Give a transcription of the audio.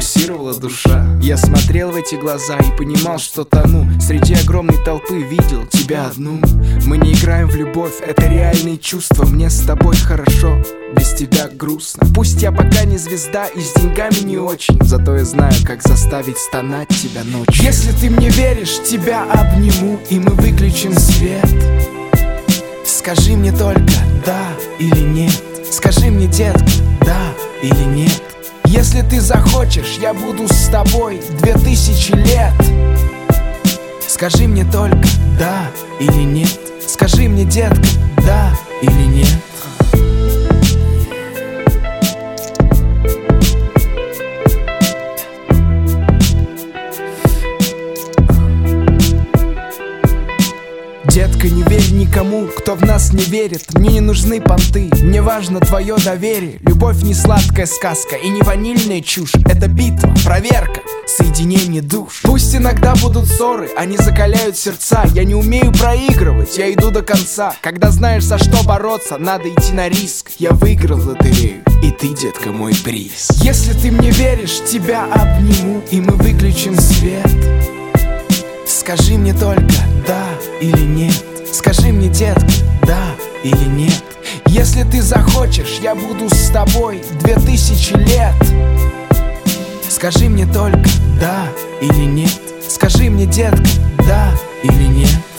пульсировала душа. Я смотрел в эти глаза и понимал, что тону. Среди огромной толпы видел тебя одну. Мы не играем в любовь, это реальные чувства. Мне с тобой хорошо, без тебя грустно. Пусть я пока не звезда и с деньгами не очень, зато я знаю, как заставить стонать тебя ночью. Если ты мне веришь, тебя обниму, и мы выключим свет. Скажи мне только да или нет. Скажи мне, детка, да или нет. Если ты захочешь, я буду с тобой 2000 лет. Скажи мне только да или нет. Скажи мне, детка, да или нет. Детка, не верь никому, кто в нас не верит. Мне не нужны понты, мне важно твое доверие. Любовь не сладкая сказка и не ванильная чушь. Это битва, проверка, соединение душ. Пусть иногда будут ссоры, они закаляют сердца. Я не умею проигрывать, я иду до конца. Когда знаешь, за что бороться, надо идти на риск. Я выиграл лотерею, и ты, детка, мой приз. Если ты мне веришь, тебя обниму, и мы выключим свет. Скажи мне только да или нет. Скажи мне, детка, да или нет. Если ты захочешь, я буду с тобой 2000 лет. Скажи мне только да или нет. Скажи мне, детка, да или нет.